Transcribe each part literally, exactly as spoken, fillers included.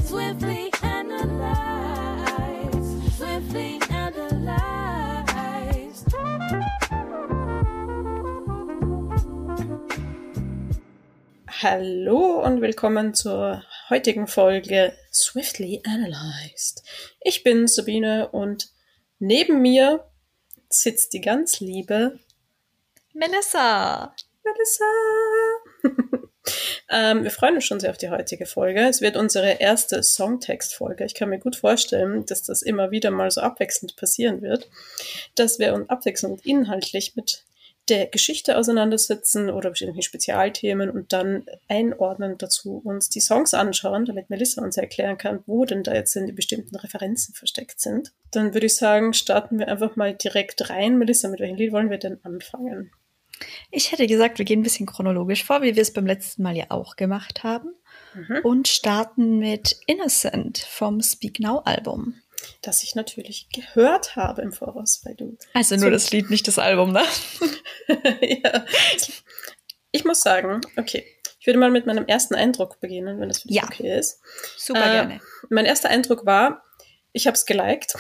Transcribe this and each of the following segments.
Swiftly analyzed, swiftly analyzed. Hallo und willkommen zur heutigen Folge Swiftly Analyzed. Ich bin Sabine und neben mir sitzt die ganz liebe Melissa. Melissa. ähm, wir freuen uns schon sehr auf die heutige Folge. Es wird unsere erste Songtext-Folge. Ich kann mir gut vorstellen, dass das immer wieder mal so abwechselnd passieren wird, dass wir uns abwechselnd inhaltlich mit der Geschichte auseinandersetzen oder bestimmte Spezialthemen und dann einordnen dazu uns die Songs anschauen, damit Melissa uns erklären kann, wo denn da jetzt in die bestimmten Referenzen versteckt sind. Dann würde ich sagen, starten wir einfach mal direkt rein. Melissa, mit welchem Lied wollen wir denn anfangen? Ich hätte gesagt, wir gehen ein bisschen chronologisch vor, wie wir es beim letzten Mal ja auch gemacht haben. Mhm. Und starten mit Innocent vom Speak Now Album. Das ich natürlich gehört habe im Voraus, weil du... Also nur so das Lied, nicht das Album, ne? Ja. Ich muss sagen, okay, ich würde mal mit meinem ersten Eindruck beginnen, wenn das für dich ja. okay ist. Super äh, gerne. Mein erster Eindruck war, ich habe es geliked.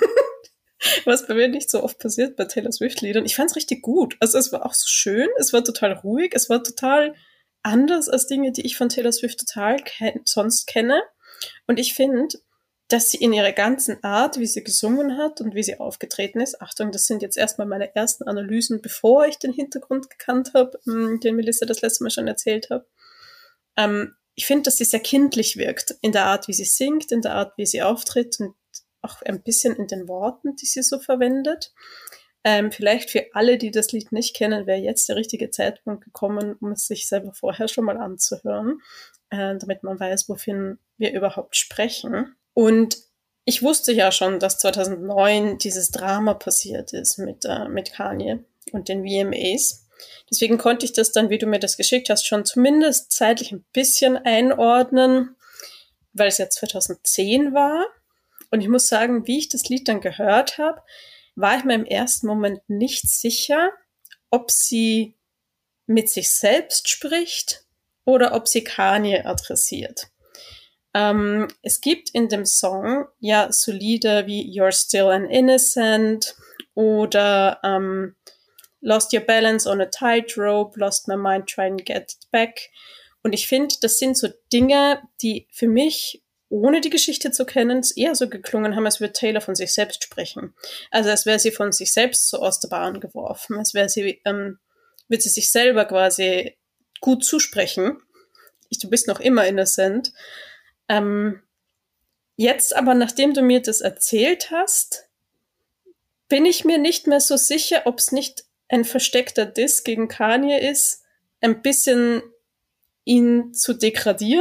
Was bei mir nicht so oft passiert bei Taylor Swift-Liedern. Ich fand es richtig gut. Also es war auch so schön, es war total ruhig, es war total anders als Dinge, die ich von Taylor Swift total ke- sonst kenne. Und ich finde, dass sie in ihrer ganzen Art, wie sie gesungen hat und wie sie aufgetreten ist, Achtung, das sind jetzt erstmal meine ersten Analysen, bevor ich den Hintergrund gekannt habe, den Melissa das letzte Mal schon erzählt hat. Ähm, ich finde, dass sie sehr kindlich wirkt, in der Art, wie sie singt, in der Art, wie sie auftritt und auch ein bisschen in den Worten, die sie so verwendet. Ähm, vielleicht für alle, die das Lied nicht kennen, wäre jetzt der richtige Zeitpunkt gekommen, um es sich selber vorher schon mal anzuhören, äh, damit man weiß, wovon wir überhaupt sprechen. Und ich wusste ja schon, dass zweitausendneun dieses Drama passiert ist mit, äh, mit Kanye und den V M As. Deswegen konnte ich das dann, wie du mir das geschickt hast, schon zumindest zeitlich ein bisschen einordnen, weil es ja zweitausendzehn war. Und ich muss sagen, wie ich das Lied dann gehört habe, war ich mir im ersten Moment nicht sicher, ob sie mit sich selbst spricht oder ob sie Kanye adressiert. Ähm, es gibt in dem Song ja so Lieder wie You're Still an Innocent oder ähm, Lost Your Balance on a Tightrope, Lost My Mind Trying to Get It Back. Und ich finde, das sind so Dinge, die für mich, ohne die Geschichte zu kennen, eher so geklungen haben, als würde Taylor von sich selbst sprechen. Also als wäre sie von sich selbst so aus der Bahn geworfen, als wäre sie, ähm, würde sie sich selber quasi gut zusprechen. Ich, du bist noch immer innocent. Ähm, jetzt aber, nachdem du mir das erzählt hast, bin ich mir nicht mehr so sicher, ob es nicht ein versteckter Diss gegen Kanye ist, ein bisschen ihn zu degradieren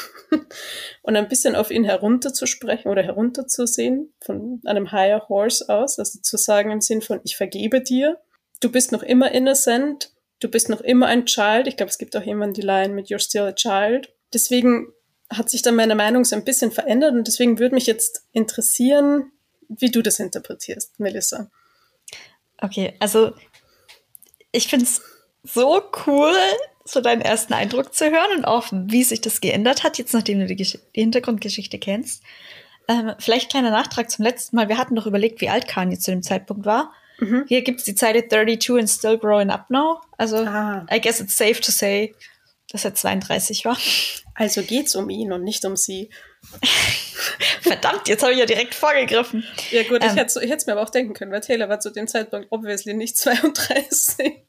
und ein bisschen auf ihn herunterzusprechen oder herunterzusehen, von einem higher horse aus, also zu sagen im Sinn von, ich vergebe dir, du bist noch immer innocent, du bist noch immer ein Child. Ich glaube, es gibt auch jemanden die Line mit You're still a child. Deswegen hat sich dann meine Meinung so ein bisschen verändert und deswegen würde mich jetzt interessieren, wie du das interpretierst, Melissa. Okay, also ich finde es so cool, so deinen ersten Eindruck zu hören und auch, wie sich das geändert hat, jetzt nachdem du die, Gesch- die Hintergrundgeschichte kennst. Ähm, vielleicht kleiner Nachtrag zum letzten Mal. Wir hatten doch überlegt, wie alt Kanye zu dem Zeitpunkt war. Mhm. Hier gibt es die Zeile thirty-two and still growing up now. Also, ah. I guess it's safe to say, dass er zweiunddreißig war. Also geht's um ihn und nicht um sie. Verdammt, jetzt habe ich ja direkt vorgegriffen. Ja gut, ähm, ich hätte es mir aber auch denken können, weil Taylor war zu dem Zeitpunkt obviously nicht zweiunddreißig.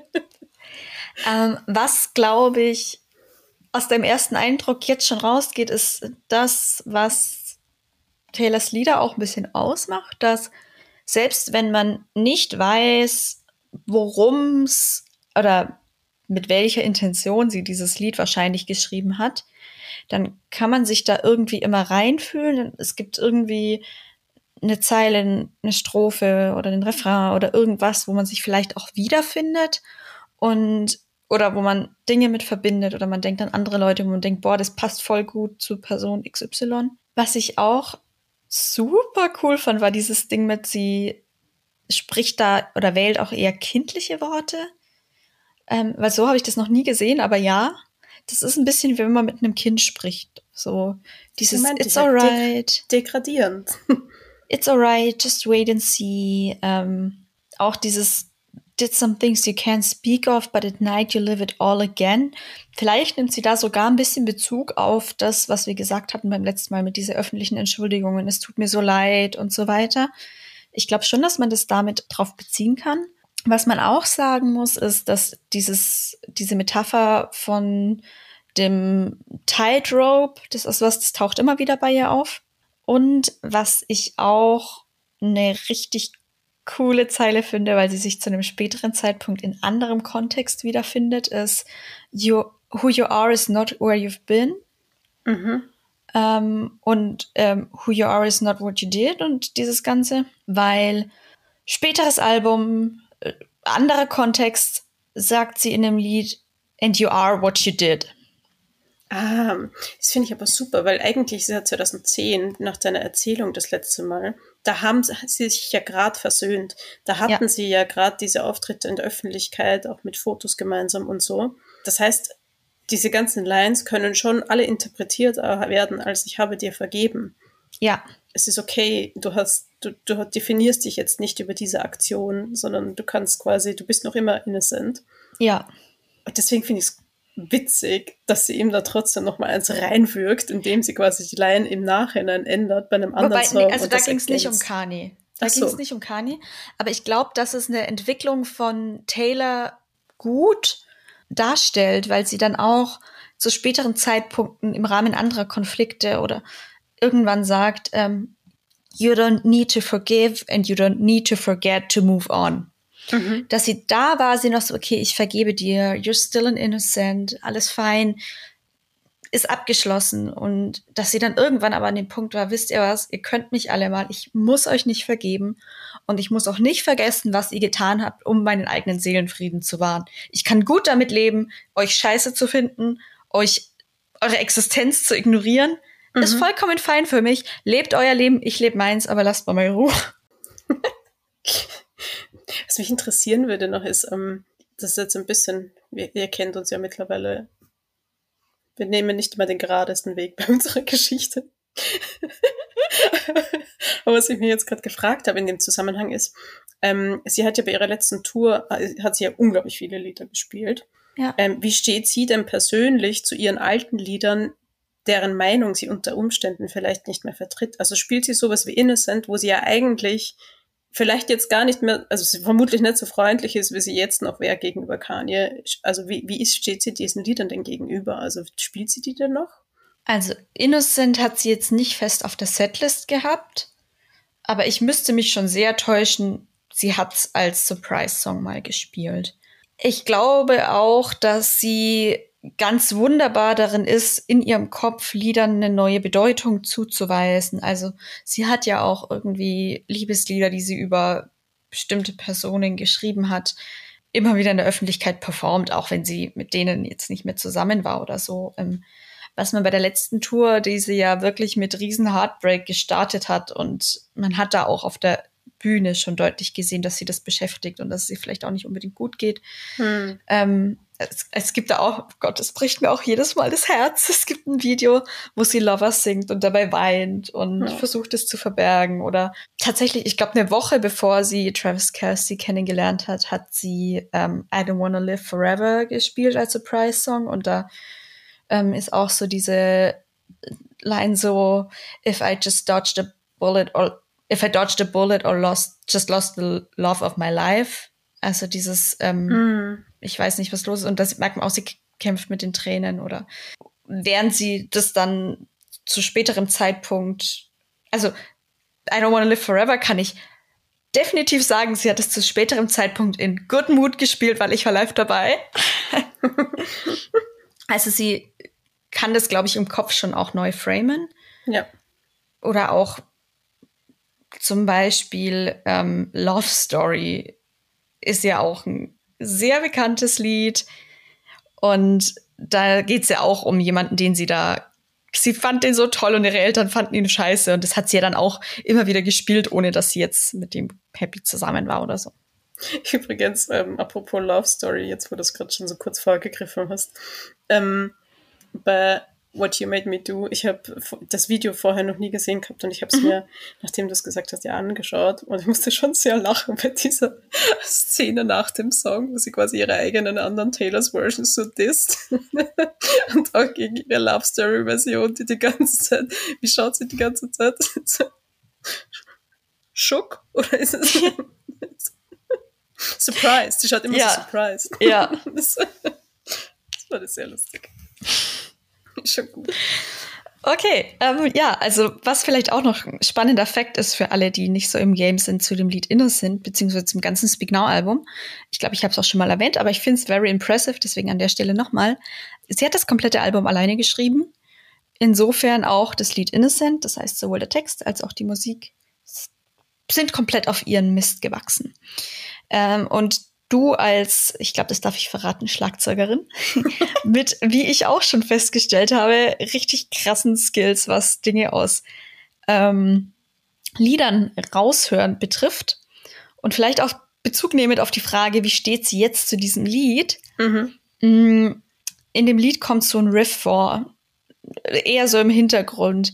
ähm, was, glaube ich, aus deinem ersten Eindruck jetzt schon rausgeht, ist das, was Taylors Lieder auch ein bisschen ausmacht, dass selbst wenn man nicht weiß, worum's oder mit welcher Intention sie dieses Lied wahrscheinlich geschrieben hat, dann kann man sich da irgendwie immer reinfühlen. Es gibt irgendwie eine Zeile, eine Strophe oder den Refrain oder irgendwas, wo man sich vielleicht auch wiederfindet und oder wo man Dinge mit verbindet oder man denkt an andere Leute, wo man denkt, boah, das passt voll gut zu Person X Y. Was ich auch super cool fand, war dieses Ding mit, sie spricht da oder wählt auch eher kindliche Worte. Ähm, weil so habe ich das noch nie gesehen, aber ja, das ist ein bisschen, wie wenn man mit einem Kind spricht. So dieses meinte It's ich ja, alright. deg- degradierend. It's alright, just wait and see. Ähm, auch dieses Did some things you can't speak of, but at night you live it all again. Vielleicht nimmt sie da sogar ein bisschen Bezug auf das, was wir gesagt hatten beim letzten Mal mit dieser öffentlichen Entschuldigungen. Es tut mir so leid und so weiter. Ich glaube schon, dass man das damit drauf beziehen kann. Was man auch sagen muss, ist, dass dieses, diese Metapher von dem Tightrope, das ist was, das taucht immer wieder bei ihr auf. Und was ich auch eine richtig coole Zeile finde, weil sie sich zu einem späteren Zeitpunkt in anderem Kontext wiederfindet, ist you, who you are is not where you've been. Mhm. Ähm, und ähm, who you are is not what you did und dieses Ganze, weil späteres Album, äh, anderer Kontext, sagt sie in dem Lied and you are what you did. Ah, das finde ich aber super, weil eigentlich ist ja zwanzig zehn, nach deiner Erzählung das letzte Mal, da haben sie sich ja gerade versöhnt. Da hatten Ja. sie ja gerade diese Auftritte in der Öffentlichkeit, auch mit Fotos gemeinsam und so. Das heißt, diese ganzen Lines können schon alle interpretiert werden, als ich habe dir vergeben. Ja. Es ist okay, du hast, du, du definierst dich jetzt nicht über diese Aktion, sondern du kannst quasi, du bist noch immer innocent. Ja. Und deswegen finde ich es witzig, dass sie ihm da trotzdem noch mal eins reinwirkt, indem sie quasi die Line im Nachhinein ändert bei einem anderen Wobei, Song. nee, also und da das ging es nicht um ergänzt. Kanye. Da Ach ging es so. nicht um Kanye. Aber ich glaube, dass es eine Entwicklung von Taylor gut darstellt, weil sie dann auch zu späteren Zeitpunkten im Rahmen anderer Konflikte oder irgendwann sagt, ähm, you don't need to forgive and you don't need to forget to move on. Mhm. Dass sie da war, sie noch so, okay, ich vergebe dir, you're still an innocent, alles fein, ist abgeschlossen. Und dass sie dann irgendwann aber an dem Punkt war, wisst ihr was, ihr könnt mich alle mal, ich muss euch nicht vergeben und ich muss auch nicht vergessen, was ihr getan habt, um meinen eigenen Seelenfrieden zu wahren. Ich kann gut damit leben, euch scheiße zu finden, euch eure Existenz zu ignorieren. Mhm. Ist vollkommen fein für mich. Lebt euer Leben, ich lebe meins, aber lasst mal meine Ruhe. Was mich interessieren würde noch ist, ähm, das ist jetzt ein bisschen, wir, ihr kennt uns ja mittlerweile, wir nehmen nicht immer den geradesten Weg bei unserer Geschichte. Aber was ich mir jetzt gerade gefragt habe in dem Zusammenhang ist, ähm, sie hat ja bei ihrer letzten Tour, äh, hat sie ja unglaublich viele Lieder gespielt. Ja. Ähm, wie steht sie denn persönlich zu ihren alten Liedern, deren Meinung sie unter Umständen vielleicht nicht mehr vertritt? Also spielt sie sowas wie Innocent, wo sie ja eigentlich vielleicht jetzt gar nicht mehr, also sie vermutlich nicht so freundlich ist, wie sie jetzt noch wäre gegenüber Kanye. Also wie, wie ist, steht sie diesen Liedern denn gegenüber? Also spielt sie die denn noch? Also Innocent hat sie jetzt nicht fest auf der Setlist gehabt, aber ich müsste mich schon sehr täuschen, sie hat's als Surprise-Song mal gespielt. Ich glaube auch, dass sie ganz wunderbar darin ist, in ihrem Kopf Liedern eine neue Bedeutung zuzuweisen. Also sie hat ja auch irgendwie Liebeslieder, die sie über bestimmte Personen geschrieben hat, immer wieder in der Öffentlichkeit performt, auch wenn sie mit denen jetzt nicht mehr zusammen war oder so. Was man bei der letzten Tour, die sie ja wirklich mit riesen Heartbreak gestartet hat, und man hat da auch auf der Bühne schon deutlich gesehen, dass sie das beschäftigt und dass es ihr vielleicht auch nicht unbedingt gut geht. Hm. Ähm, es, es gibt da auch, oh Gott, es bricht mir auch jedes Mal das Herz. Es gibt ein Video, wo sie Lovers singt und dabei weint und ja. versucht es zu verbergen. Oder tatsächlich, ich glaube, eine Woche bevor sie Travis Kelce kennengelernt hat, hat sie ähm, I Don't Wanna Live Forever gespielt als Surprise-Song. Und da ähm, ist auch so diese Line so, if I just dodged a bullet or if I dodged a bullet or lost, just lost the love of my life. Also dieses, ähm, mm. ich weiß nicht, was los ist. Und das merkt man auch, sie kämpft mit den Tränen. Oder während sie das dann zu späterem Zeitpunkt, also I Don't Wanna Live Forever kann ich definitiv sagen, sie hat es zu späterem Zeitpunkt in Good Mood gespielt, weil ich war live dabei. Also sie kann das, glaube ich, im Kopf schon auch neu framen. Ja. Oder auch zum Beispiel ähm, Love Story ist ja auch ein sehr bekanntes Lied. Und da geht es ja auch um jemanden, den sie da, sie fand den so toll und ihre Eltern fanden ihn scheiße. Und das hat sie ja dann auch immer wieder gespielt, ohne dass sie jetzt mit dem happy zusammen war oder so. Übrigens, ähm, apropos Love Story, jetzt wo du es gerade schon so kurz vorgegriffen hast, ähm, bei What You Made Me Do. Ich habe das Video vorher noch nie gesehen gehabt und ich habe es Mhm. mir, nachdem du es gesagt hast, ja angeschaut und ich musste schon sehr lachen bei dieser Szene nach dem Song, wo sie quasi ihre eigenen anderen Taylors Versions so disst und auch gegen ihre Love Story Version, die die ganze Zeit, wie schaut sie die ganze Zeit? Schock? Oder ist es surprised? Sie schaut immer Ja. so surprised. Ja. Das, das war das sehr lustig. Schon gut. Okay, ähm, ja, also was vielleicht auch noch ein spannender Fakt ist für alle, die nicht so im Game sind zu dem Lied Innocent, beziehungsweise zum ganzen Speak Now-Album. Ich glaube, ich habe es auch schon mal erwähnt, aber ich finde es very impressive, deswegen an der Stelle nochmal. Sie hat das komplette Album alleine geschrieben. Insofern auch das Lied Innocent, das heißt sowohl der Text als auch die Musik sind komplett auf ihren Mist gewachsen. Ähm, und du als, ich glaube, das darf ich verraten, Schlagzeugerin, mit, wie ich auch schon festgestellt habe, richtig krassen Skills, was Dinge aus ähm, Liedern raushören betrifft. Und vielleicht auch Bezug nehmend auf die Frage, wie steht sie jetzt zu diesem Lied? Mhm. In dem Lied kommt so ein Riff vor, eher so im Hintergrund.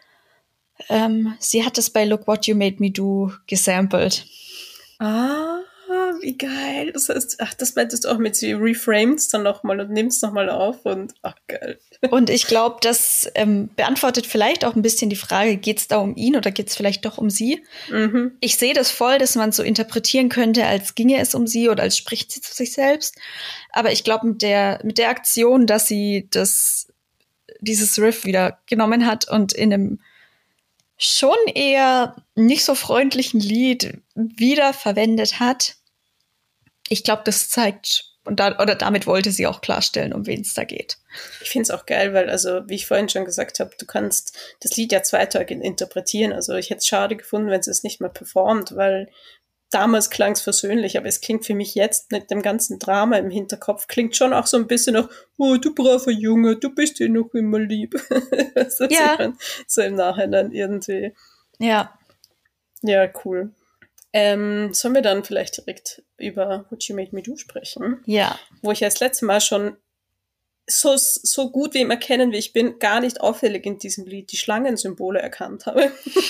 Ähm, sie hat es bei Look What You Made Me Do gesampelt. Ah, wie geil. Das heißt, ach, das meintest du auch mit, sie reframest dann nochmal und nimmst nochmal auf und ach, geil. Und ich glaube, das ähm, beantwortet vielleicht auch ein bisschen die Frage, geht's da um ihn oder geht's vielleicht doch um sie? Mhm. Ich sehe das voll, dass man so interpretieren könnte, als ginge es um sie oder als spricht sie zu sich selbst. Aber ich glaube, mit der, mit der Aktion, dass sie das, dieses Riff wieder genommen hat und in einem schon eher nicht so freundlichen Lied wiederverwendet hat, ich glaube, das zeigt, und da, oder damit wollte sie auch klarstellen, um wen es da geht. Ich finde es auch geil, weil, also, wie ich vorhin schon gesagt habe, du kannst das Lied ja zweiteilig interpretieren. Also ich hätte es schade gefunden, wenn sie es nicht mehr performt, weil damals klang es versöhnlich, aber es klingt für mich jetzt mit dem ganzen Drama im Hinterkopf, klingt schon auch so ein bisschen nach, oh, du braver Junge, du bist dir noch immer lieb. So, Ja. so im Nachhinein irgendwie. Ja. Ja, cool. Ähm, sollen wir dann vielleicht direkt über What You Made Me Do sprechen? Ja. Wo ich ja das letzte Mal schon so, so gut wie im Erkennen, wie ich bin, gar nicht auffällig in diesem Lied die Schlangensymbole erkannt habe.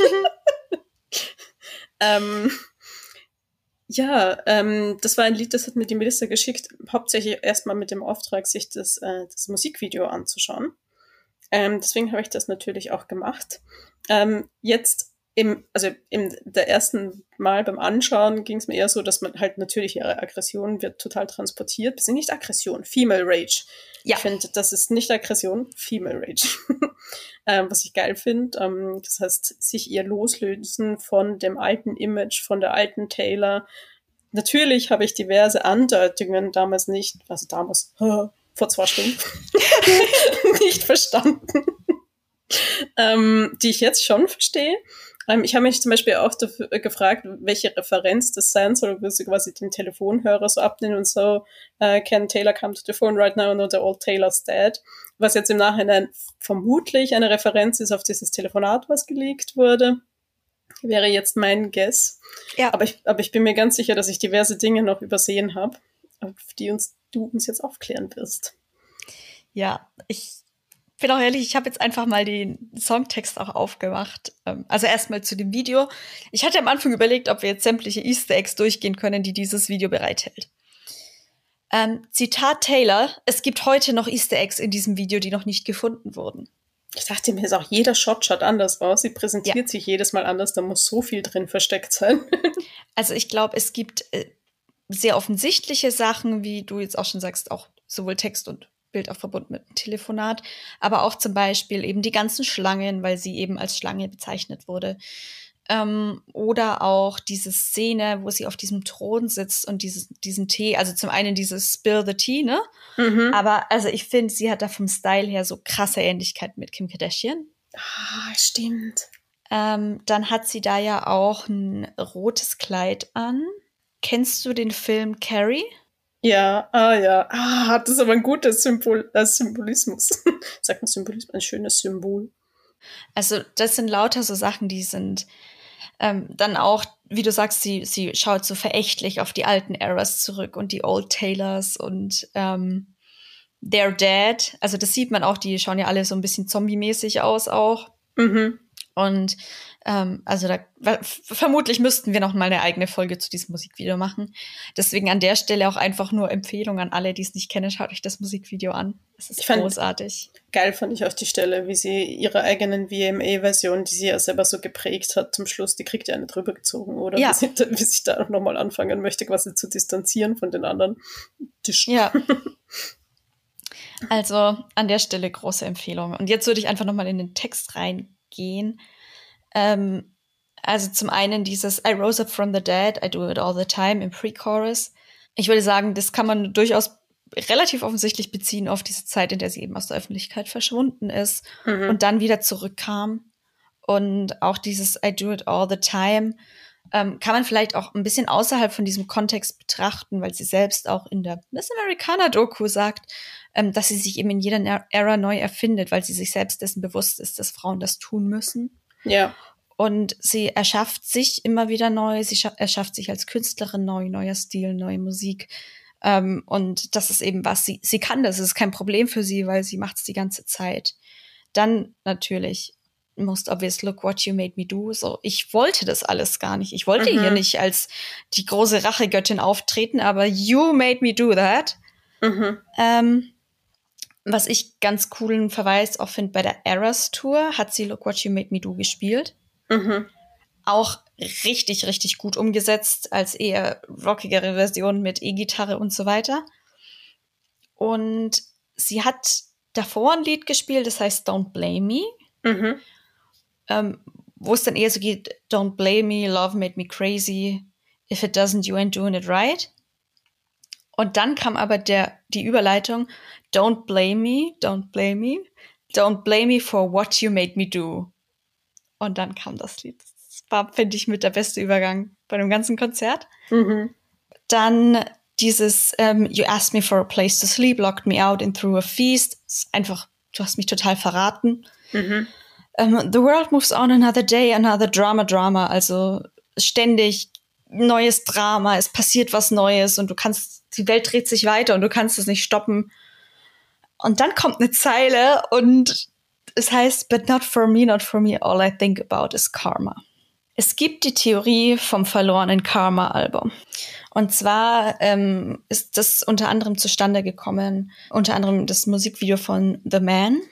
ähm, ja, ähm, das war ein Lied, das hat mir die Melissa geschickt, hauptsächlich erstmal mit dem Auftrag, sich das, äh, das Musikvideo anzuschauen. Ähm, deswegen habe ich das natürlich auch gemacht. Ähm, jetzt im, also im der ersten Mal beim Anschauen ging es mir eher so, dass man halt natürlich ihre Aggression wird total transportiert. Das ist nicht Aggression, Female Rage. Ja. Ich finde, das ist nicht Aggression, Female Rage. ähm, was ich geil finde. Ähm, das heißt, sich ihr loslösen von dem alten Image, von der alten Taylor. Natürlich habe ich diverse Andeutungen damals nicht, also damals, vor zwei Stunden, nicht verstanden. ähm, die ich jetzt schon verstehe. Ähm, ich habe mich zum Beispiel auch dafür, äh, gefragt, welche Referenz das sein soll, wo sie quasi den Telefonhörer so abnehmen und so, äh, Ken Taylor come to the phone right now and the old Taylor's dead. Was jetzt im Nachhinein vermutlich eine Referenz ist auf dieses Telefonat, was geleakt wurde. Wäre jetzt mein Guess. Ja. Aber ich, aber ich bin mir ganz sicher, dass ich diverse Dinge noch übersehen habe, auf die uns, du uns jetzt aufklären wirst. Ja, ich bin auch ehrlich, ich habe jetzt einfach mal den Songtext auch aufgemacht. Also erstmal zu dem Video. Ich hatte am Anfang überlegt, ob wir jetzt sämtliche Easter Eggs durchgehen können, die dieses Video bereithält. Ähm, Zitat Taylor: Es gibt heute noch Easter Eggs in diesem Video, die noch nicht gefunden wurden. Ich dachte mir, ist auch jeder Shot schaut anders aus. Sie präsentiert ja. sich jedes Mal anders, da muss so viel drin versteckt sein. Also ich glaube, es gibt äh, sehr offensichtliche Sachen, wie du jetzt auch schon sagst, auch sowohl Text und Bild auch verbunden mit einem Telefonat, aber auch zum Beispiel eben die ganzen Schlangen, weil sie eben als Schlange bezeichnet wurde. Ähm, oder auch diese Szene, wo sie auf diesem Thron sitzt und dieses, diesen Tee, also zum einen dieses Spill the Tea, ne? Mhm. Aber also ich finde, sie hat da vom Style her so krasse Ähnlichkeiten mit Kim Kardashian. Ah, stimmt. Ähm, dann hat sie da ja auch ein rotes Kleid an. Kennst du den Film Carrie? Ja, ah ja. Ah, hat das aber ein gutes Symbol, äh, Symbolismus. Sagt man Symbolismus? Ein schönes Symbol. Also das sind lauter so Sachen, die sind ähm, dann auch, wie du sagst, sie, sie schaut so verächtlich auf die alten Eras zurück und die Old Taylors und ähm, They're Dead. Also das sieht man auch, die schauen ja alle so ein bisschen zombie-mäßig aus auch. Mhm. Und ähm, also da f- vermutlich müssten wir noch mal eine eigene Folge zu diesem Musikvideo machen. Deswegen an der Stelle auch einfach nur Empfehlung an alle, die es nicht kennen, schaut euch das Musikvideo an. Es ist Ich fand- großartig. Geil fand ich auch die Stelle, wie sie ihre eigenen V M A-Version, die sie ja selber so geprägt hat, zum Schluss, die kriegt ja eine drüber gezogen, oder? Ja. Wie, sie, da- wie sich da auch nochmal anfangen möchte, quasi zu distanzieren von den anderen. Die Sch- Ja. Also an der Stelle große Empfehlung. Und jetzt würde ich einfach noch mal in den Text reingehen. Ähm, also zum einen dieses I rose up from the dead, I do it all the time im Pre-Chorus. Ich würde sagen, das kann man durchaus relativ offensichtlich beziehen auf diese Zeit, in der sie eben aus der Öffentlichkeit verschwunden ist Mhm. und dann wieder zurückkam. Und auch dieses I do it all the time ähm, kann man vielleicht auch ein bisschen außerhalb von diesem Kontext betrachten, weil sie selbst auch in der Miss Americana-Doku sagt, ähm, dass sie sich eben in jeder Ära neu erfindet, weil sie sich selbst dessen bewusst ist, dass Frauen das tun müssen. Ja. Und sie erschafft sich immer wieder neu, sie scha- erschafft sich als Künstlerin neu, neuer Stil, neue Musik. Ähm, und das ist eben was, sie, sie kann das, es ist kein Problem für sie, weil sie macht es die ganze Zeit. Dann natürlich, most obvious, look what you made me do. So, ich wollte das alles gar nicht. Ich wollte Mhm. hier nicht als die große Rachegöttin auftreten, aber you made me do that. Mhm. Ähm, was ich ganz coolen Verweis auch finde, bei der Eras Tour hat sie Look What You Made Me Do gespielt. Mhm. Auch richtig, richtig gut umgesetzt als eher rockigere Version mit E-Gitarre und so weiter. Und sie hat davor ein Lied gespielt, das heißt Don't Blame Me, Mhm. ähm, wo es dann eher so geht, Don't blame me, love made me crazy, if it doesn't, you ain't doing it right. Und dann kam aber der, die Überleitung, Don't blame me, don't blame me, don't blame me for what you made me do. Und dann kam das Lied. Das war, finde ich, mit der beste Übergang bei dem ganzen Konzert. Mhm. Dann dieses ähm, You asked me for a place to sleep, locked me out and threw a feast. Ist einfach, du hast mich total verraten. Mhm. Ähm, The world moves on another day, another drama, drama. Also ständig neues Drama, es passiert was Neues und du kannst, die Welt dreht sich weiter und du kannst es nicht stoppen. Und dann kommt eine Zeile und es heißt, but not for me, not for me, all I think about is karma. Es gibt die Theorie vom verlorenen Karma-Album. Und zwar ähm, ist das unter anderem zustande gekommen, unter anderem das Musikvideo von The Man.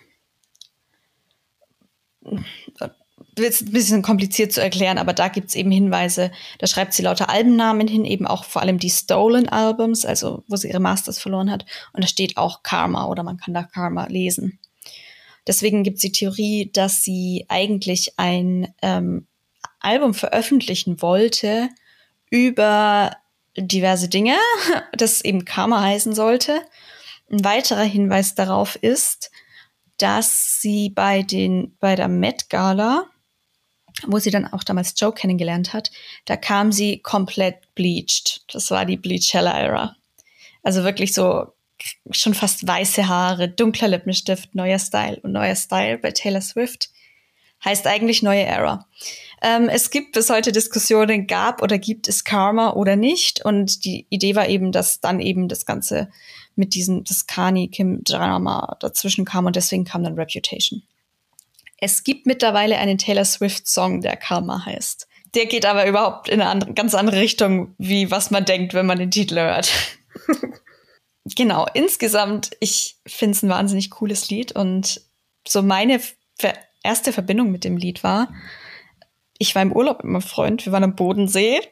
Ist ein bisschen kompliziert zu erklären, aber da gibt's eben Hinweise. Da schreibt sie lauter Albennamen hin, eben auch vor allem die Stolen Albums, also wo sie ihre Masters verloren hat. Und da steht auch Karma oder man kann da Karma lesen. Deswegen gibt's die Theorie, dass sie eigentlich ein ähm, Album veröffentlichen wollte über diverse Dinge, das eben Karma heißen sollte. Ein weiterer Hinweis darauf ist, dass sie bei den bei der Met Gala, wo sie dann auch damals Joe kennengelernt hat, da kam sie komplett bleached. Das war die Bleach Hella Era. Also wirklich so schon fast weiße Haare, dunkler Lippenstift, neuer Style. Und neuer Style bei Taylor Swift heißt eigentlich neue Era. Ähm, es gibt bis heute Diskussionen, gab oder gibt es Karma oder nicht. Und die Idee war eben, dass dann eben das Ganze mit diesem, das Kanye-Kim-Drama dazwischen kam und deswegen kam dann Reputation. Es gibt mittlerweile einen Taylor Swift-Song, der Karma heißt. Der geht aber überhaupt in eine andere, ganz andere Richtung, wie was man denkt, wenn man den Titel hört. Genau, insgesamt, ich finde es ein wahnsinnig cooles Lied und so meine ver- erste Verbindung mit dem Lied war, ich war im Urlaub mit meinem Freund, wir waren am Bodensee,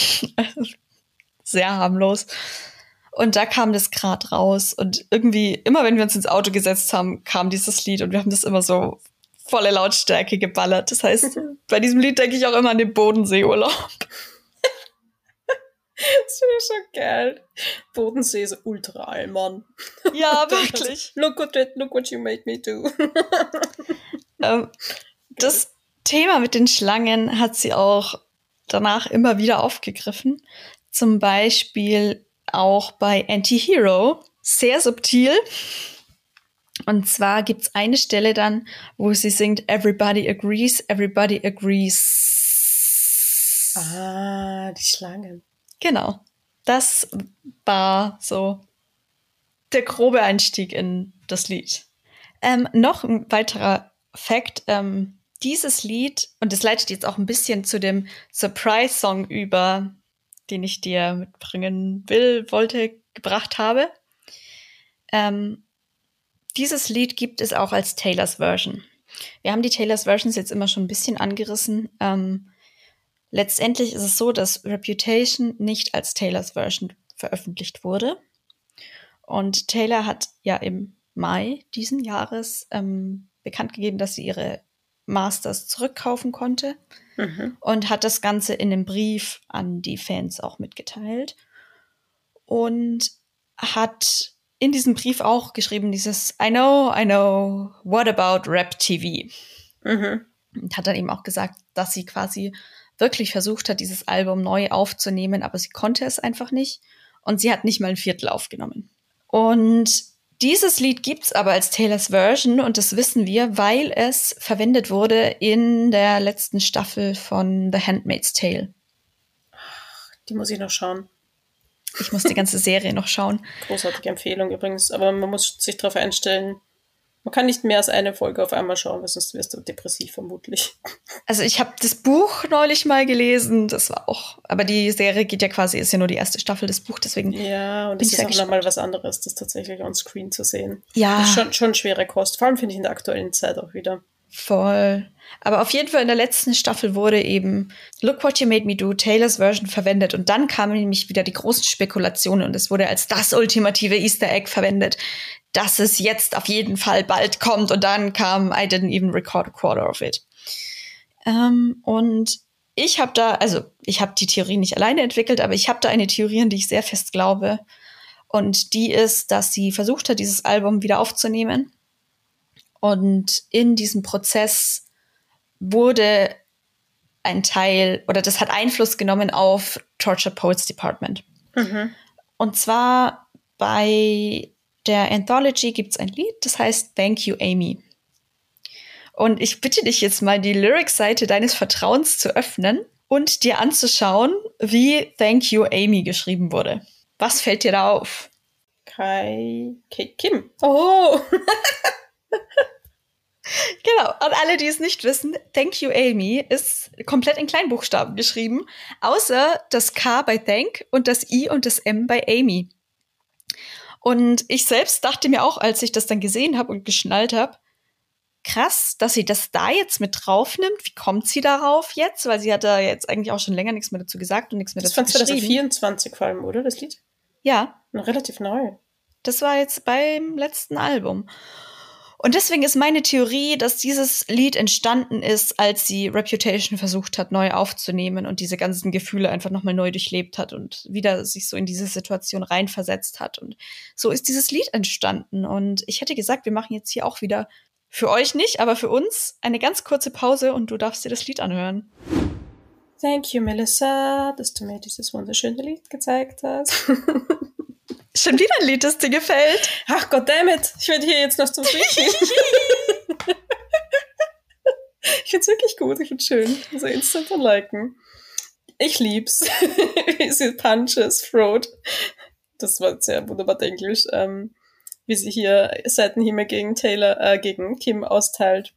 sehr harmlos. Und da kam das gerade raus und irgendwie, immer wenn wir uns ins Auto gesetzt haben, kam dieses Lied und wir haben das immer so volle Lautstärke geballert. Das heißt, bei diesem Lied denke ich auch immer an den Bodenseeurlaub. Das finde ich schon geil. Bodensee ist ultra Allmann. Ja, wirklich. Look what, it, look what you made me do. ähm, das Thema mit den Schlangen hat sie auch danach immer wieder aufgegriffen. Zum Beispiel auch bei Anti-Hero. Sehr subtil. Und zwar gibt's eine Stelle dann, wo sie singt Everybody agrees, everybody agrees. Ah, die Schlangen. Genau. Das war so der grobe Einstieg in das Lied. Ähm, noch ein weiterer Fakt, ähm, dieses Lied, und das leitet jetzt auch ein bisschen zu dem Surprise-Song über, den ich dir mitbringen will, wollte, gebracht habe. Ähm, dieses Lied gibt es auch als Taylors Version. Wir haben die Taylors Versions jetzt immer schon ein bisschen angerissen. Ähm, letztendlich ist es so, dass Reputation nicht als Taylors Version veröffentlicht wurde. Und Taylor hat ja im Mai diesen Jahres ähm, bekannt gegeben, dass sie ihre Masters zurückkaufen konnte mhm. und hat das Ganze in einem Brief an die Fans auch mitgeteilt. Und hat in diesem Brief auch geschrieben, dieses I know, I know, what about Rap T V? Mhm. Und hat dann eben auch gesagt, dass sie quasi wirklich versucht hat, dieses Album neu aufzunehmen, aber sie konnte es einfach nicht. Und sie hat nicht mal ein Viertel aufgenommen. Und dieses Lied gibt's aber als Taylors Version, und das wissen wir, weil es verwendet wurde in der letzten Staffel von The Handmaid's Tale. Die muss ich noch schauen. Ich muss die ganze Serie noch schauen. Großartige Empfehlung übrigens, aber man muss sich darauf einstellen, man kann nicht mehr als eine Folge auf einmal schauen, weil sonst wirst du depressiv vermutlich. Also ich habe das Buch neulich mal gelesen, das war auch, aber die Serie geht ja quasi, ist ja nur die erste Staffel des Buchs, deswegen. Ja, und es ist auch nochmal was anderes, das tatsächlich on screen zu sehen. Ja. Das ist schon, schon schwere Kost, vor allem finde ich in der aktuellen Zeit auch wieder. Voll. Aber auf jeden Fall in der letzten Staffel wurde eben Look What You Made Me Do, Taylors Version, verwendet. Und dann kamen nämlich wieder die großen Spekulationen und es wurde als das ultimative Easter Egg verwendet, dass es jetzt auf jeden Fall bald kommt. Und dann kam I didn't even record a quarter of it. Ähm, und ich habe da, also ich habe die Theorie nicht alleine entwickelt, aber ich habe da eine Theorie, an die ich sehr fest glaube. Und die ist, dass sie versucht hat, dieses Album wieder aufzunehmen. Und in diesem Prozess wurde ein Teil, oder das hat Einfluss genommen auf Tortured Poets Department. Mhm. Und zwar bei der Anthology gibt es ein Lied, das heißt Thank You, Amy. Und ich bitte dich jetzt mal, die Lyrics-Seite deines Vertrauens zu öffnen und dir anzuschauen, wie Thank You, Amy geschrieben wurde. Was fällt dir da auf? Kai K- Kim. Oh! Genau, und alle, die es nicht wissen, Thank You, Amy ist komplett in Kleinbuchstaben geschrieben, außer das K bei Thank und das I und das M bei Amy. Und ich selbst dachte mir auch, als ich das dann gesehen habe und geschnallt habe, krass, dass sie das da jetzt mit drauf nimmt. Wie kommt sie darauf jetzt? Weil sie hat da jetzt eigentlich auch schon länger nichts mehr dazu gesagt und nichts mehr das dazu geschrieben. Das war zwanzig vierundzwanzig vor allem, oder, das Lied? Ja. Noch relativ neu. Das war jetzt beim letzten Album. Und deswegen ist meine Theorie, dass dieses Lied entstanden ist, als sie Reputation versucht hat, neu aufzunehmen und diese ganzen Gefühle einfach nochmal neu durchlebt hat und wieder sich so in diese Situation reinversetzt hat. Und so ist dieses Lied entstanden. Und ich hätte gesagt, wir machen jetzt hier auch wieder, für euch nicht, aber für uns, eine ganz kurze Pause und du darfst dir das Lied anhören. Thank you, Melissa, dass du mir dieses wunderschöne Lied gezeigt hast. Schon wieder ein Lied, das dir gefällt. Ach goddammit, ich werde hier jetzt noch zum Trinken. Ich find's wirklich gut, ich find's schön. So instant und liken. Ich lieb's. Wie sie punches, throat. Das war sehr wunderbar Englisch. Ähm, wie sie hier Seitenhiebe gegen Taylor, äh, gegen Kim austeilt.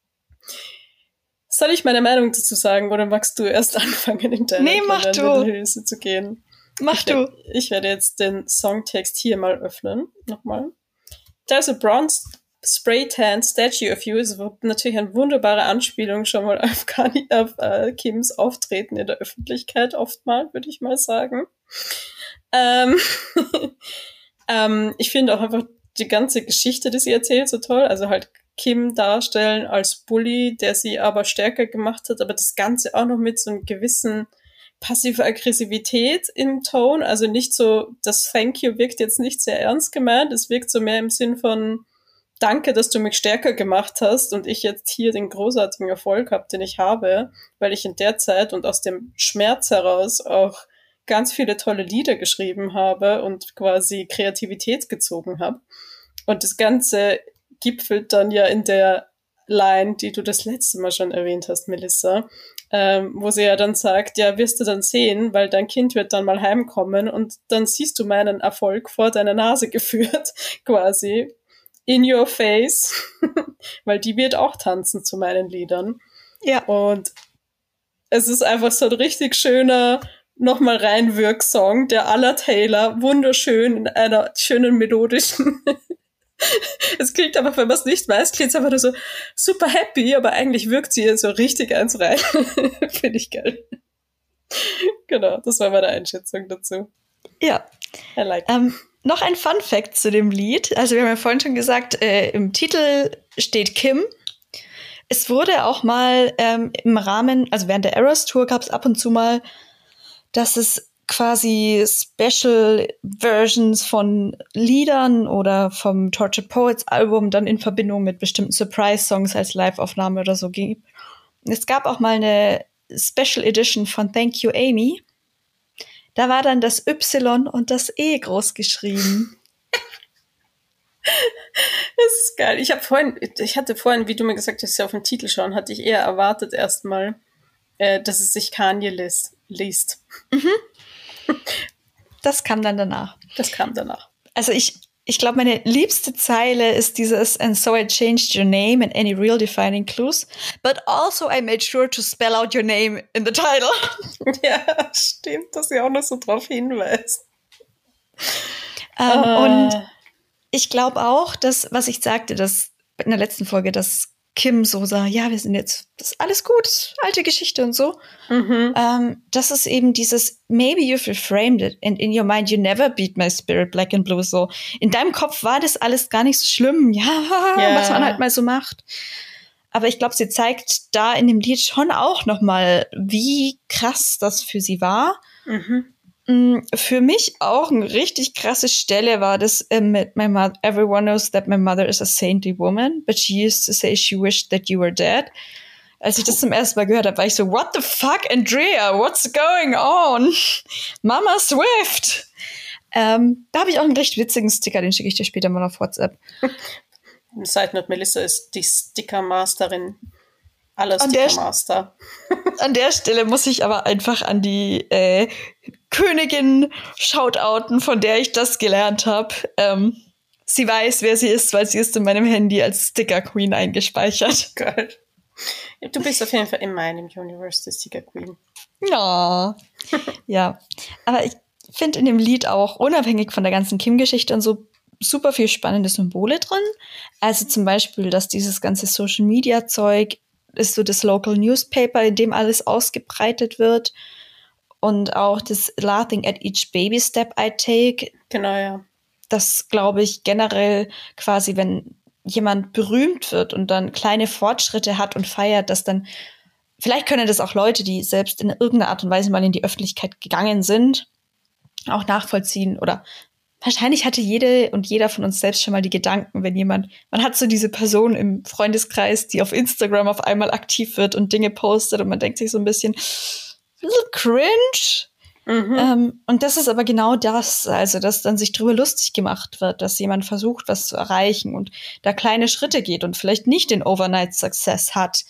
Soll ich meine Meinung dazu sagen, oder magst du erst anfangen, in deine nee, mach du. Hilfe zu gehen? Mach ich du. Werd, ich werde jetzt den Songtext hier mal öffnen. Nochmal. There's a bronze spray-tan statue of you. Ist natürlich eine wunderbare Anspielung schon mal auf, Kani, auf uh, Kims Auftreten in der Öffentlichkeit, oftmal, würde ich mal sagen. Ähm, ähm, ich finde auch einfach die ganze Geschichte, die sie erzählt, so toll. Also halt Kim darstellen als Bully, der sie aber stärker gemacht hat, aber das Ganze auch noch mit so einem gewissen passive Aggressivität im Ton, also nicht so, das Thank you wirkt jetzt nicht sehr ernst gemeint, es wirkt so mehr im Sinn von danke, dass du mich stärker gemacht hast und ich jetzt hier den großartigen Erfolg habe, den ich habe, weil ich in der Zeit und aus dem Schmerz heraus auch ganz viele tolle Lieder geschrieben habe und quasi Kreativität gezogen habe. Und das Ganze gipfelt dann ja in der Line, die du das letzte Mal schon erwähnt hast, Melissa. ähm, wo sie ja dann sagt, ja, wirst du dann sehen, weil dein Kind wird dann mal heimkommen und dann siehst du meinen Erfolg vor deiner Nase geführt, quasi, in your face, weil die wird auch tanzen zu meinen Liedern. Ja. Und es ist einfach so ein richtig schöner, nochmal Reinwirk-Song, der à la Taylor, wunderschön, in einer schönen melodischen es klingt einfach, wenn man es nicht weiß, klingt es einfach nur so super happy, aber eigentlich wirkt sie so richtig eins rein. Finde ich geil. Genau, das war meine Einschätzung dazu. Ja. I like. Ähm, noch ein Fun Fact zu dem Lied. Also wir haben ja vorhin schon gesagt, äh, im Titel steht Kim. Es wurde auch mal ähm, im Rahmen, also während der Eras Tour gab es ab und zu mal, dass es quasi Special Versions von Liedern oder vom Tortured Poets Album dann in Verbindung mit bestimmten Surprise-Songs als Live-Aufnahme oder so gibt. Es gab auch mal eine Special Edition von Thank You Amy. Da war dann das Y und das E groß geschrieben. Das ist geil. Ich habe vorhin, ich hatte vorhin, wie du mir gesagt hast, ja auf den Titel schauen, hatte ich eher erwartet erstmal, äh, dass es sich Kanye liest. liest. Mhm. Das kam dann danach. Das kam danach. Also ich, ich glaube, meine liebste Zeile ist dieses "And so I changed your name and any real defining clues, but also I made sure to spell out your name in the title." Ja, stimmt, dass sie auch noch so drauf hinweist. Ähm, uh. Und ich glaube auch, dass, was ich sagte, dass in der letzten Folge, dass Kim so sah, ja, wir sind jetzt, das ist alles gut, das ist alte Geschichte und so. Mhm. Ähm, das ist eben dieses, maybe you've reframed it and in your mind you never beat my spirit black and blue. So, in deinem Kopf war das alles gar nicht so schlimm, ja, yeah. was man halt mal so macht. Aber ich glaube, sie zeigt da in dem Lied schon auch noch mal, wie krass das für sie war. Mhm. Für mich auch eine richtig krasse Stelle war das äh, mit my mother. Everyone knows that my mother is a saintly woman, but she used to say she wished that you were dead. Als ich das zum ersten Mal gehört habe, war ich so, what the fuck, Andrea, what's going on? Mama Swift. Ähm, da habe ich auch einen recht witzigen Sticker, den schicke ich dir später mal auf WhatsApp. Side Note, Melissa ist die Sticker-Masterin. Aller Sticker-Master. An der Stelle muss ich aber einfach an die äh, Königin shoutouten, von der ich das gelernt habe. Ähm, sie weiß, wer sie ist, weil sie ist in meinem Handy als Sticker-Queen eingespeichert. Geil. Du bist auf jeden Fall in meinem Universe die Sticker-Queen. Ja. Ja. Aber ich finde in dem Lied auch, unabhängig von der ganzen Kim-Geschichte und so, super viel spannende Symbole drin. Also zum Beispiel, dass dieses ganze Social-Media-Zeug ist so das Local Newspaper, in dem alles ausgebreitet wird. Und auch das Laughing at each baby step I take. Genau, ja. Das glaube ich generell quasi, wenn jemand berühmt wird und dann kleine Fortschritte hat und feiert, dass dann, vielleicht können das auch Leute, die selbst in irgendeiner Art und Weise mal in die Öffentlichkeit gegangen sind, auch nachvollziehen. Oder wahrscheinlich hatte jede und jeder von uns selbst schon mal die Gedanken, wenn jemand, man hat so diese Person im Freundeskreis, die auf Instagram auf einmal aktiv wird und Dinge postet und man denkt sich so ein bisschen, little cringe. Mhm. Ähm, und das ist aber genau das, also dass dann sich drüber lustig gemacht wird, dass jemand versucht, was zu erreichen und da kleine Schritte geht und vielleicht nicht den Overnight Success hat,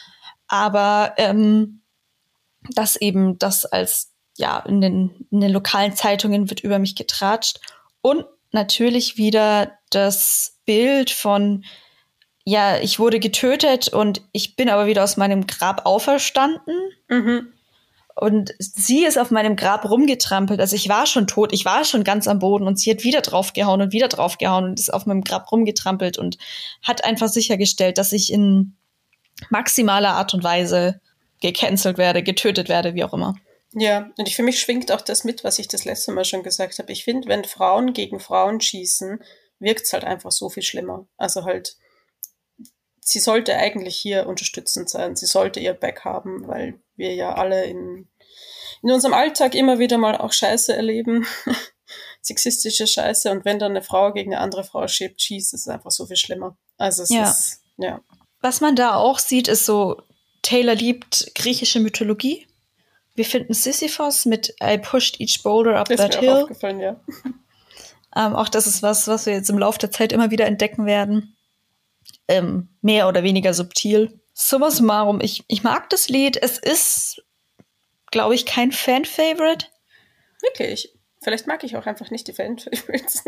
aber ähm, dass eben das als, ja, in den, in den lokalen Zeitungen wird über mich getratscht und natürlich wieder das Bild von, ja, ich wurde getötet und ich bin aber wieder aus meinem Grab auferstanden. Mhm. Und sie ist auf meinem Grab rumgetrampelt. Also ich war schon tot, ich war schon ganz am Boden und sie hat wieder draufgehauen und wieder draufgehauen und ist auf meinem Grab rumgetrampelt und hat einfach sichergestellt, dass ich in maximaler Art und Weise gecancelt werde, getötet werde, wie auch immer. Ja, und ich, für mich schwingt auch das mit, was ich das letzte Mal schon gesagt habe. Ich finde, wenn Frauen gegen Frauen schießen, wirkt's halt einfach so viel schlimmer. Also halt, sie sollte eigentlich hier unterstützend sein. Sie sollte ihr Back haben, weil wir ja alle in, in unserem Alltag immer wieder mal auch Scheiße erleben. Sexistische Scheiße. Und wenn dann eine Frau gegen eine andere Frau schiebt, schießt, ist es einfach so viel schlimmer. Also es ja. ist, ja. Was man da auch sieht, ist so, Taylor liebt griechische Mythologie. Wir finden Sisyphos mit I pushed each boulder up das that hill. hill. Ist mir auch aufgefallen, ja. Ähm, auch das ist was, was wir jetzt im Laufe der Zeit immer wieder entdecken werden. Ähm, mehr oder weniger subtil. summa summarum, ich, ich mag das Lied. Es ist, glaube ich, kein Fan-Favorite. Wirklich? Vielleicht mag ich auch einfach nicht die Fan-Favorites.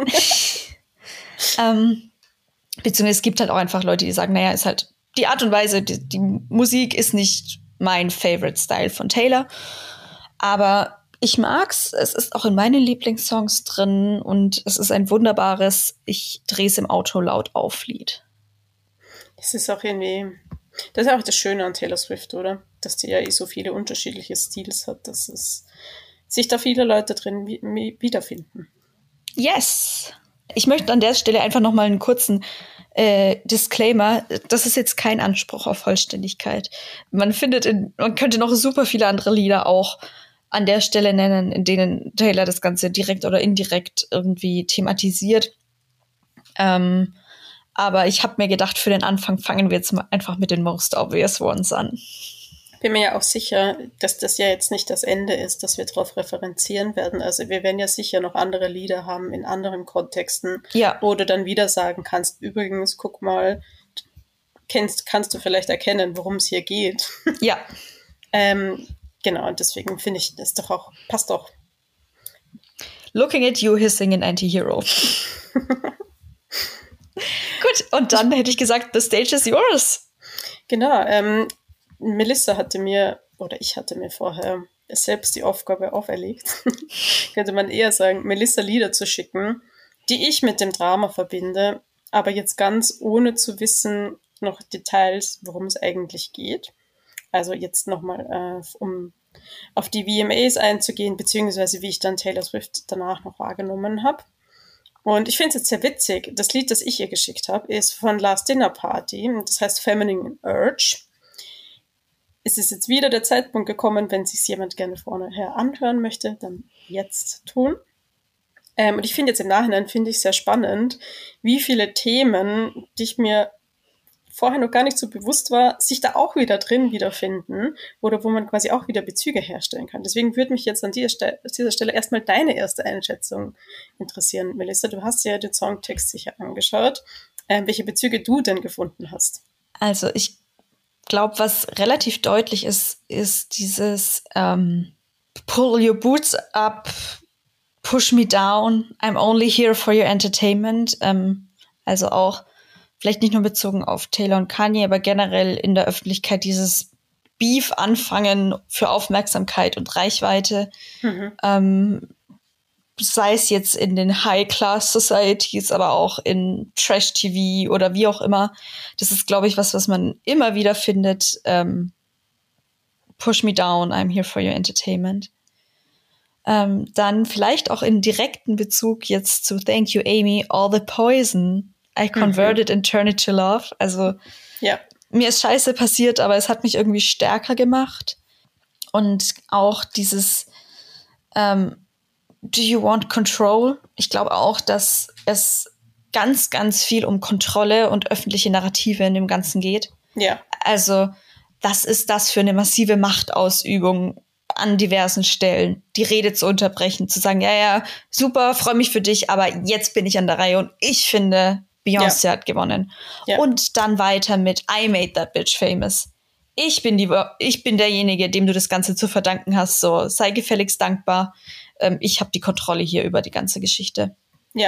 ähm, beziehungsweise es gibt halt auch einfach Leute, die sagen, naja, ist halt die Art und Weise, die, die Musik ist nicht mein Favorite-Style von Taylor. Aber ich mag's. Es ist auch in meinen Lieblingssongs drin und es ist ein wunderbares Ich dreh's im Auto laut auf Lied. Es ist auch irgendwie, das ist auch das Schöne an Taylor Swift, oder? Dass die ja eh so viele unterschiedliche Stils hat, dass es sich da viele Leute drin wie, wiederfinden. Yes! Ich möchte an der Stelle einfach noch mal einen kurzen äh, Disclaimer. Das ist jetzt kein Anspruch auf Vollständigkeit. Man findet, in, man könnte noch super viele andere Lieder auch an der Stelle nennen, in denen Taylor das Ganze direkt oder indirekt irgendwie thematisiert. Ähm, aber ich habe mir gedacht, für den Anfang fangen wir jetzt mal einfach mit den most obvious ones an. Bin mir ja auch sicher, dass das ja jetzt nicht das Ende ist, dass wir darauf referenzieren werden. Also wir werden ja sicher noch andere Lieder haben in anderen Kontexten, ja. wo du dann wieder sagen kannst, übrigens, guck mal, kennst, kannst du vielleicht erkennen, worum es hier geht. Ja. ähm, genau, und deswegen finde ich, das doch auch, passt doch. Looking at you hissing an Anti-Hero. Gut, und dann hätte ich gesagt, the stage is yours. Genau, ähm, Melissa hatte mir, oder ich hatte mir vorher selbst die Aufgabe auferlegt, könnte man eher sagen, Melissa Lieder zu schicken, die ich mit dem Drama verbinde, aber jetzt ganz ohne zu wissen noch Details, worum es eigentlich geht. Also jetzt nochmal, äh, um auf die V M As einzugehen, beziehungsweise wie ich dann Taylor Swift danach noch wahrgenommen habe. Und ich finde es jetzt sehr witzig. Das Lied, das ich ihr geschickt habe, ist von Last Dinner Party. Das heißt Feminine Urge. Es ist jetzt wieder der Zeitpunkt gekommen, wenn sich jemand gerne vorher anhören möchte, dann jetzt tun. Ähm, und ich finde jetzt im Nachhinein, finde ich sehr spannend, wie viele Themen, die ich mir vorher noch gar nicht so bewusst war, sich da auch wieder drin wiederfinden oder wo man quasi auch wieder Bezüge herstellen kann. Deswegen würde mich jetzt an dieser Stelle, an dieser Stelle erstmal deine erste Einschätzung interessieren. Melissa, du hast ja den Songtext sicher angeschaut. Ähm, welche Bezüge du denn gefunden hast? Also ich glaube, was relativ deutlich ist, ist dieses ähm, Pull your boots up, push me down, I'm only here for your entertainment. Ähm, also auch vielleicht nicht nur bezogen auf Taylor und Kanye, aber generell in der Öffentlichkeit dieses Beef anfangen für Aufmerksamkeit und Reichweite. Mhm. Ähm, sei es jetzt in den High-Class-Societies, aber auch in Trash-T V oder wie auch immer. Das ist, glaube ich, was, was man immer wieder findet. Ähm, Push me down, I'm here for your entertainment. Ähm, dann vielleicht auch in direkten Bezug jetzt zu Thank You, Amy, All the Poison. I converted mhm. and turned it to love. Also ja. Mir ist Scheiße passiert, aber es hat mich irgendwie stärker gemacht. Und auch dieses ähm, Do you want control? Ich glaube auch, dass es ganz, ganz viel um Kontrolle und öffentliche Narrative in dem Ganzen geht. Ja. Also, was ist das für eine massive Machtausübung an diversen Stellen, die Rede zu unterbrechen, zu sagen, ja, ja, super, freue mich für dich, aber jetzt bin ich an der Reihe und ich finde, Beyoncé ja. hat gewonnen. Ja. Und dann weiter mit I made that bitch famous. Ich bin die, ich bin derjenige, dem du das Ganze zu verdanken hast. So, sei gefälligst dankbar. Ähm, ich habe die Kontrolle hier über die ganze Geschichte. Ja.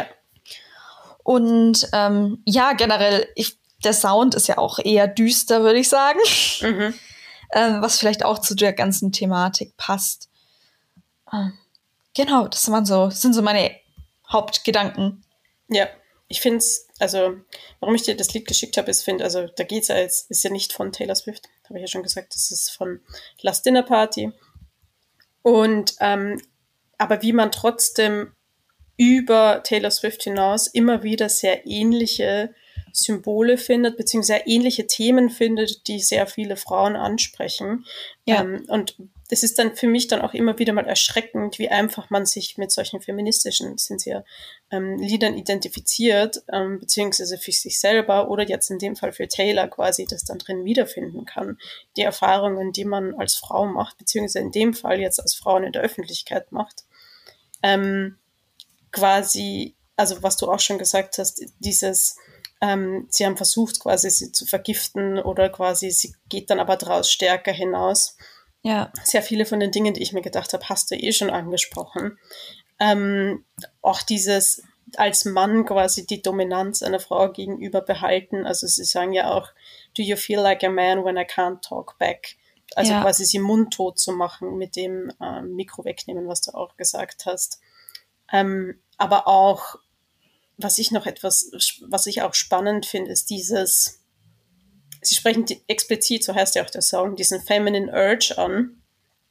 Und ähm, ja, generell, ich, der Sound ist ja auch eher düster, würde ich sagen. Mhm. ähm, was vielleicht auch zu der ganzen Thematik passt. Ähm, genau, das waren so, das sind so meine Hauptgedanken. Ja. Ich finde es, also, warum ich dir das Lied geschickt habe, ist, finde, also, da geht's ja jetzt, ist ja nicht von Taylor Swift, habe ich ja schon gesagt, das ist von Last Dinner Party. Und, ähm, aber wie man trotzdem über Taylor Swift hinaus immer wieder sehr ähnliche Symbole findet, beziehungsweise ähnliche Themen findet, die sehr viele Frauen ansprechen. Ja. Ähm, und das ist dann für mich dann auch immer wieder mal erschreckend, wie einfach man sich mit solchen feministischen, sind ja ähm, Liedern identifiziert, ähm, beziehungsweise für sich selber oder jetzt in dem Fall für Taylor quasi das dann drin wiederfinden kann. Die Erfahrungen, die man als Frau macht, beziehungsweise in dem Fall jetzt als Frauen in der Öffentlichkeit macht. Ähm, quasi, also was du auch schon gesagt hast, dieses Ähm, sie haben versucht, quasi sie zu vergiften oder quasi sie geht dann aber draus stärker hinaus. Ja. Sehr viele von den Dingen, die ich mir gedacht habe, hast du eh schon angesprochen. Ähm, auch dieses als Mann quasi die Dominanz einer Frau gegenüber behalten. Also sie sagen ja auch, do you feel like a man when I can't talk back? Also ja. quasi sie mundtot zu machen, mit dem ähm, Mikro wegnehmen, was du auch gesagt hast. Ähm, aber auch, was ich noch etwas, was ich auch spannend finde, ist dieses, sie sprechen die, explizit, so heißt ja auch der Song, diesen Feminine Urge an.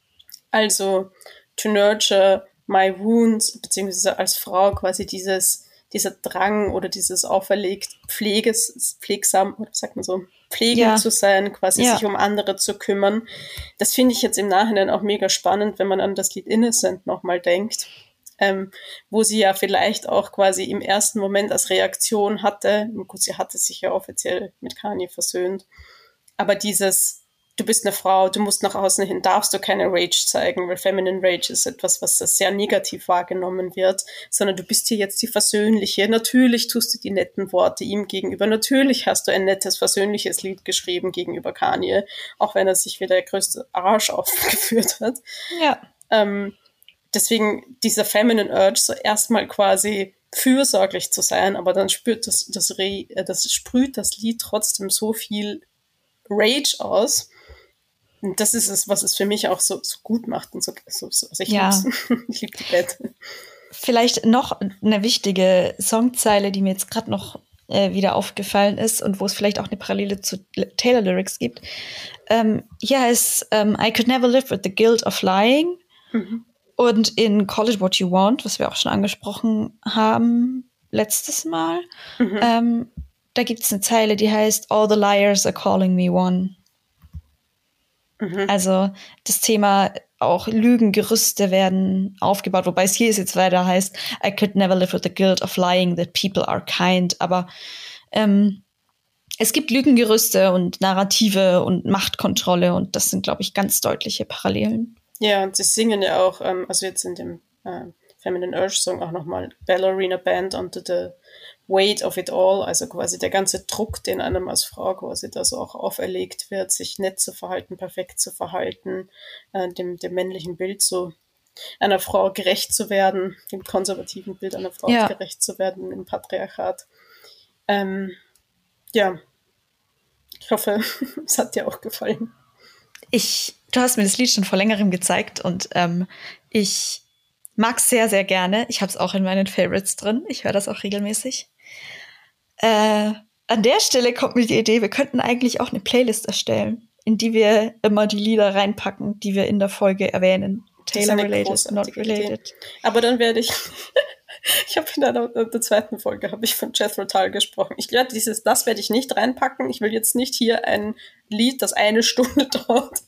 Also to nurture my wounds, beziehungsweise als Frau quasi dieses, dieser Drang oder dieses auferlegt, pfleges, pflegsam, oder sagt man so, pflegend ja. zu sein, quasi ja. sich um andere zu kümmern. Das finde ich jetzt im Nachhinein auch mega spannend, wenn man an das Lied Innocent nochmal denkt, ähm, wo sie ja vielleicht auch quasi im ersten Moment als Reaktion hatte, gut, sie hatte sich ja offiziell mit Kanye versöhnt, aber dieses, du bist eine Frau, du musst nach außen hin, darfst du keine Rage zeigen, weil Feminine Rage ist etwas, was sehr negativ wahrgenommen wird, sondern du bist hier jetzt die Versöhnliche. Natürlich tust du die netten Worte ihm gegenüber. Natürlich hast du ein nettes, versöhnliches Lied geschrieben gegenüber Kanye, auch wenn er sich wie der größte Arsch aufgeführt hat. Ja. Ähm, deswegen dieser Feminine Urge, so erstmal quasi fürsorglich zu sein, aber dann spürt das, das, Re, das sprüht das Lied trotzdem so viel Rage aus. Und das ist es, was es für mich auch so, so gut macht und so, so, so also ich ja. lieb's. Ich liebe die Band. Vielleicht noch eine wichtige Songzeile, die mir jetzt gerade noch äh, wieder aufgefallen ist und wo es vielleicht auch eine Parallele zu Taylor Lyrics gibt. Ähm, hier heißt ähm, I could never live with the guilt of lying. Mhm. Und in Call It What You Want, was wir auch schon angesprochen haben letztes Mal, mhm. ähm, da gibt es eine Zeile, die heißt All the liars are calling me one. Mhm. Also das Thema auch Lügengerüste werden aufgebaut, wobei es hier jetzt weiter heißt I could never live with the guilt of lying that people are kind. Aber ähm, es gibt Lügengerüste und Narrative und Machtkontrolle und das sind, glaube ich, ganz deutliche Parallelen. Ja, und sie singen ja auch, ähm, also jetzt in dem äh, Feminine Urge Song auch nochmal Ballerina Band under the weight of it all, also quasi der ganze Druck, den einem als Frau quasi da so auch auferlegt wird, sich nett zu verhalten, perfekt zu verhalten, äh, dem, dem männlichen Bild so einer Frau gerecht zu werden, dem konservativen Bild einer Frau ja. gerecht zu werden im Patriarchat. Ähm, ja, ich hoffe, es hat dir auch gefallen. Ich, du hast mir das Lied schon vor längerem gezeigt und ähm, ich mag es sehr, sehr gerne. Ich habe es auch in meinen Favorites drin. Ich höre das auch regelmäßig. Äh, an der Stelle kommt mir die Idee, wir könnten eigentlich auch eine Playlist erstellen, in die wir immer die Lieder reinpacken, die wir in der Folge erwähnen. Taylor-related, not related. Idee. Aber dann werde ich... Ich habe in der, der zweiten Folge habe ich von Jethro Tull gesprochen. Ich glaube, dieses, das werde ich nicht reinpacken. Ich will jetzt nicht hier ein Lied, das eine Stunde dauert.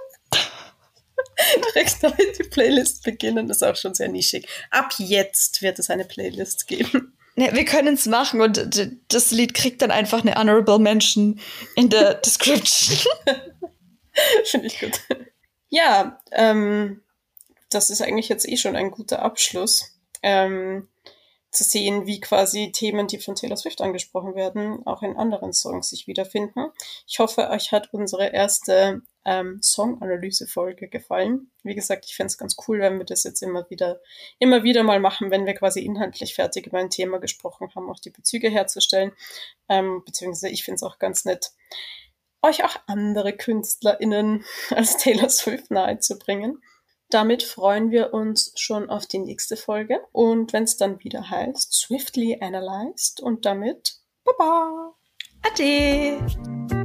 Direkt damit die Playlist beginnen. Das ist auch schon sehr nischig. Ab jetzt wird es eine Playlist geben. Ja, wir können es machen und d- das Lied kriegt dann einfach eine Honorable Mention in der Description. Finde ich gut. Ja, ähm, das ist eigentlich jetzt eh schon ein guter Abschluss. Ähm, zu sehen, wie quasi Themen, die von Taylor Swift angesprochen werden, auch in anderen Songs sich wiederfinden. Ich hoffe, euch hat unsere erste ähm, Song-Analyse-Folge gefallen. Wie gesagt, ich fände es ganz cool, wenn wir das jetzt immer wieder, immer wieder mal machen, wenn wir quasi inhaltlich fertig über ein Thema gesprochen haben, auch die Bezüge herzustellen. Ähm, beziehungsweise ich finde es auch ganz nett, euch auch andere KünstlerInnen als Taylor Swift nahezubringen. Damit freuen wir uns schon auf die nächste Folge und wenn es dann wieder heißt, Swiftly Analyzed und damit Baba! Ade!